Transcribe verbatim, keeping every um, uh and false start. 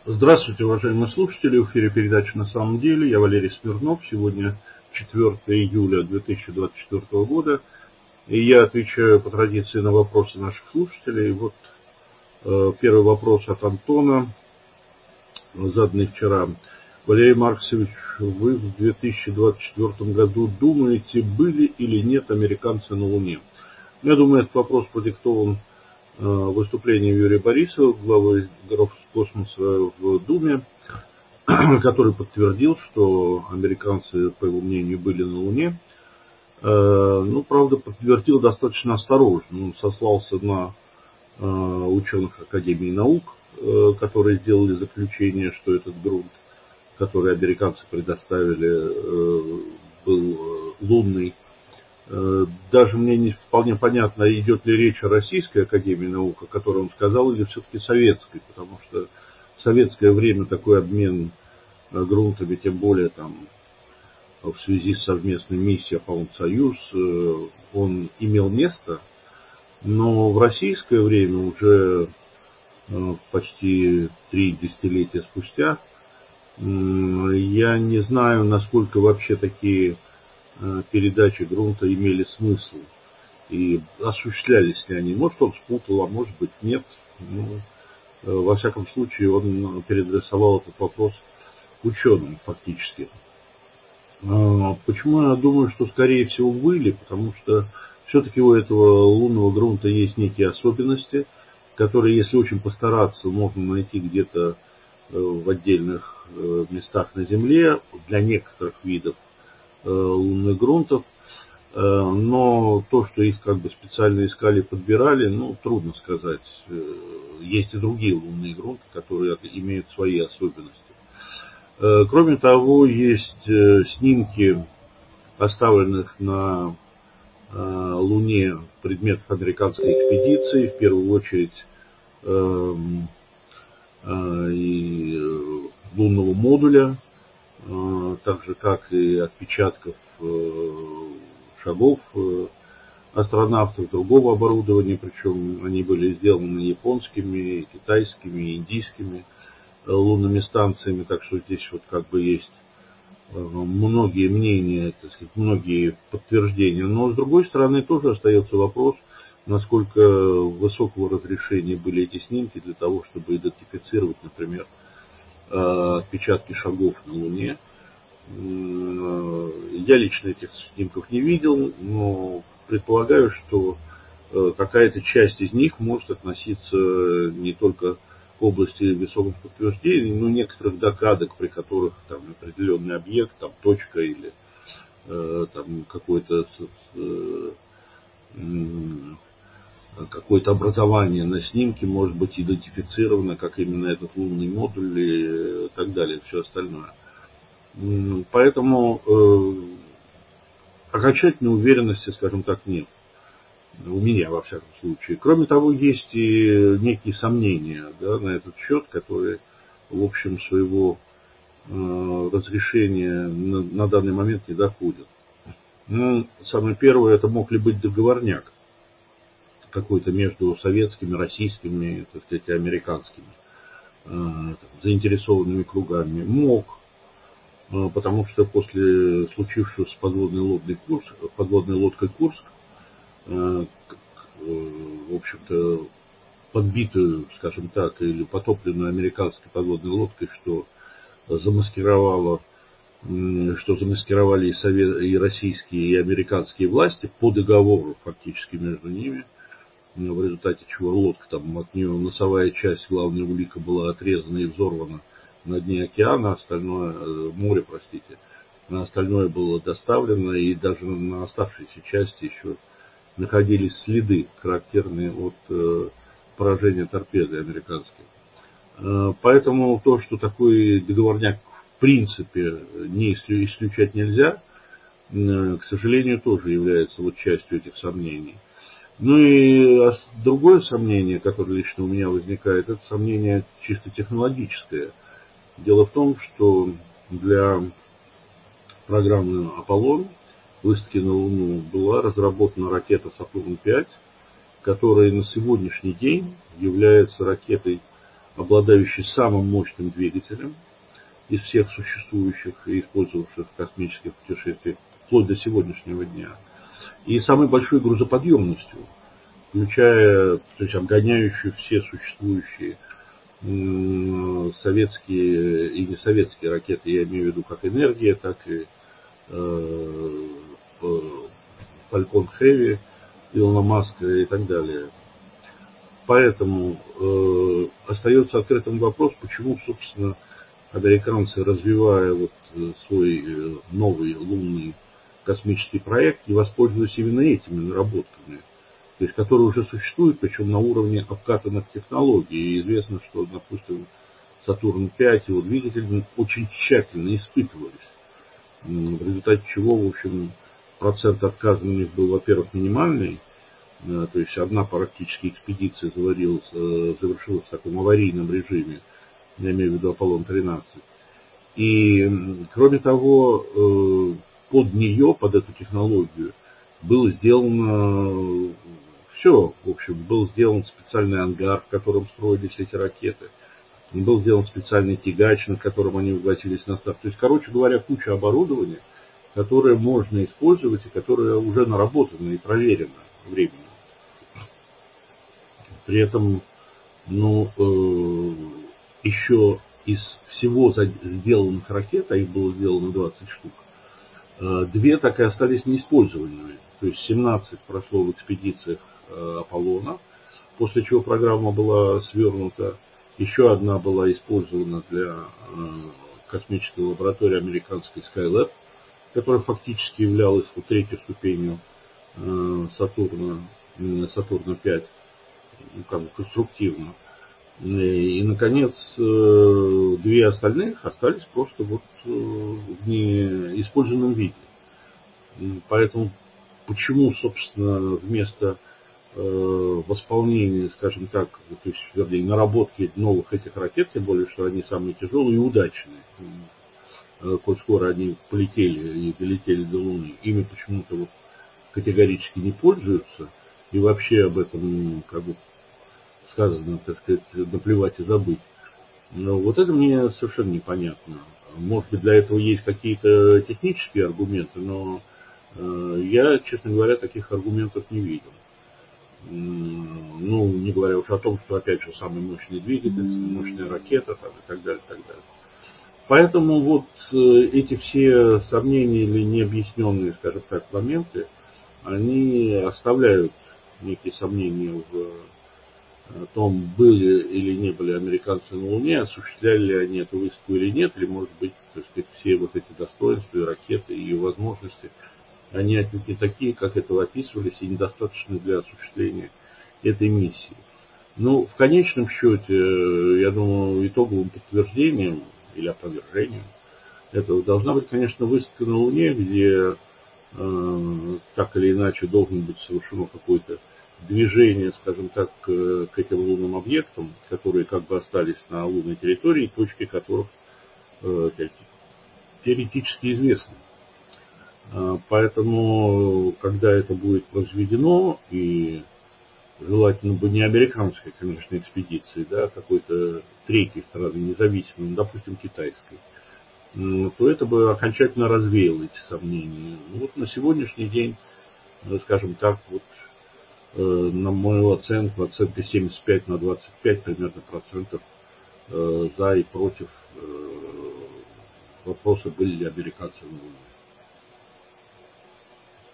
Здравствуйте, уважаемые слушатели. В эфире передача «На самом деле». Я Валерий Смирнов. Сегодня четвёртое июля две тысячи двадцать четвёртого года. И я отвечаю по традиции на вопросы наших слушателей. Вот э, первый вопрос от Антона, заданный вчера. Валерий Марксович, вы в две тысячи двадцать четвёртом году думаете, были или нет американцы на Луне? Я думаю, этот вопрос продиктован выступление Юрия Борисова, главы Роскосмоса в Думе, который подтвердил, что американцы, по его мнению, были на Луне. Ну, правда, подтвердил достаточно осторожно. Он сослался на ученых Академии наук, которые сделали заключение, что этот грунт, который американцы предоставили, был лунный. Даже мне не вполне понятно, идет ли речь о Российской Академии Наук, о которой он сказал, или все-таки советской, потому что в советское время такой обмен грунтами, тем более там в связи с совместной миссией Аполлон-Союз, он имел место, но в российское время, уже почти три десятилетия спустя, я не знаю, насколько вообще такие передачи грунта имели смысл и осуществлялись ли они. Может, он спутал, а может быть, нет. Ну, во всяком случае, он переадресовал этот вопрос ученым фактически. Почему я думаю, что скорее всего были? Потому что все-таки у этого лунного грунта есть некие особенности, которые, если очень постараться, можно найти где-то в отдельных местах на Земле для некоторых видов лунных грунтов, но то, что их как бы специально искали, подбирали, ну, трудно сказать. Есть и другие лунные грунты, которые имеют свои особенности. Кроме того, есть снимки оставленных на Луне предметов американской экспедиции, в первую очередь и лунного модуля, так же, как и отпечатков шагов астронавтов, другого оборудования, причем они были сделаны японскими, китайскими, индийскими лунными станциями, так что здесь вот как бы есть многие мнения, так сказать, многие подтверждения. Но с другой стороны тоже остается вопрос, насколько высокого разрешения были эти снимки для того, чтобы идентифицировать, например, отпечатки шагов на Луне. Я лично этих снимков не видел, но предполагаю, что какая-то часть из них может относиться не только к области весомых подтверждений, но и некоторых догадок, при которых там определенный объект, там точка или там какой-то какое-то образование на снимке может быть идентифицировано как именно этот лунный модуль и так далее, все остальное. Поэтому э, окончательной уверенности, скажем так, нет. У меня, во всяком случае. Кроме того, есть и некие сомнения, да, на этот счет, которые, в общем, своего э, разрешения на, на данный момент не доходят. Ну, самое первое, это мог ли быть договорняк какой-то между советскими, российскими, так сказать, и американскими э, заинтересованными кругами. Мог. Потому что после случившегося с подводной лодкой Курск, подводной лодкой Курск, в общем-то, подбитую, скажем так, или потопленную американской подводной лодкой, что замаскировало, что замаскировали и, совет, и российские, и американские власти по договору фактически между ними, в результате чего лодка, там от нее носовая часть, главная улика, была отрезана и взорвана на дне океана, остальное, море, простите, на остальное было доставлено, и даже на оставшейся части еще находились следы, характерные от э, поражения торпеды американской. Э, поэтому то, что такой договорняк в принципе не исключать нельзя, э, к сожалению, тоже является вот частью этих сомнений. Ну и другое сомнение, которое лично у меня возникает, это сомнение чисто технологическое. Дело в том, что для программы «Аполлон» высадки на Луну была разработана ракета «Сатурн пять», которая на сегодняшний день является ракетой обладающий самым мощным двигателем из всех существующих и использовавших в космических путешествиях вплоть до сегодняшнего дня, и самой большой грузоподъемностью, включая, то есть обгоняющую все существующие м, советские и несоветские ракеты, я имею в виду как энергия, так и э, Falcon Heavy, Илона Маска и так далее. Поэтому э, остается открытым вопрос, почему, собственно, американцы, развивая вот свой э, новый лунный космический проект, не воспользовались именно этими наработками, то есть которые уже существуют, причем на уровне обкатанных технологий. И известно, что, допустим, Сатурн пять, его двигатели очень тщательно испытывались, в результате чего, в общем, процент отказа у них был, во-первых, минимальный, то есть одна практически экспедиция заварилась, завершилась в таком аварийном режиме, я имею в виду Аполлон тринадцать. И, кроме того, под нее, под эту технологию, было сделано все. В общем, был сделан специальный ангар, в котором строились эти ракеты. Был сделан специальный тягач, на котором они ввозились на старт. То есть, короче говоря, куча оборудования, которое можно использовать и которое уже наработано и проверено временем. При этом, ну, э, еще из всего сделанных ракет, а их было сделано двадцать штук, э, две так и остались неиспользованными. То есть семнадцать прошло в экспедициях э, Аполлона, после чего программа была свернута. Еще одна была использована для э, космической лаборатории американской Skylab, которая фактически являлась вот третьей ступенью э, Сатурна, Сатурна пять, ну, как бы конструктивно. И, и, наконец, э, две остальных остались просто вот э, в неиспользованном виде. И поэтому почему, собственно, вместо э, восполнения, скажем так, то есть, вернее, наработки новых этих ракет, тем более, что они самые тяжелые и удачные, э, коль скоро они полетели и долетели до Луны, ими почему-то вот категорически не пользуются, и вообще об этом, как бы сказано, так сказать, наплевать и забыть. Но вот это мне совершенно непонятно. Может быть, для этого есть какие-то технические аргументы, но э, я, честно говоря, таких аргументов не видел. Ну, не говоря уж о том, что, опять же, самый мощный двигатель, мощная ракета там, и так далее, и так далее. Поэтому вот э, эти все сомнения или необъясненные, скажем так, моменты, они оставляют некие сомнения в о том, были или не были американцы на Луне, осуществляли ли они эту высадку или нет, или, может быть, так сказать, все вот эти достоинства и ракеты, и ее возможности, они отнюдь не такие, как это описывались, и недостаточны для осуществления этой миссии. Ну, в конечном счете, я думаю, итоговым подтверждением или опровержением этого должна быть, конечно, высадка на Луне, где э, так или иначе должен быть совершено какое-то движение, скажем так, к, к этим лунным объектам, которые как бы остались на лунной территории, точки которых э, теоретически известны. Э, поэтому, когда это будет произведено, и желательно бы не американской, конечно, экспедиции, да, а какой-то третьей стороны, независимой, ну, допустим, китайской, э, то это бы окончательно развеяло эти сомнения. Ну, вот на сегодняшний день, ну, скажем так, вот на мою оценку, оценка семьдесят пять на двадцать пять примерно процентов э, за и против э, вопроса, были ли американцы на Луне.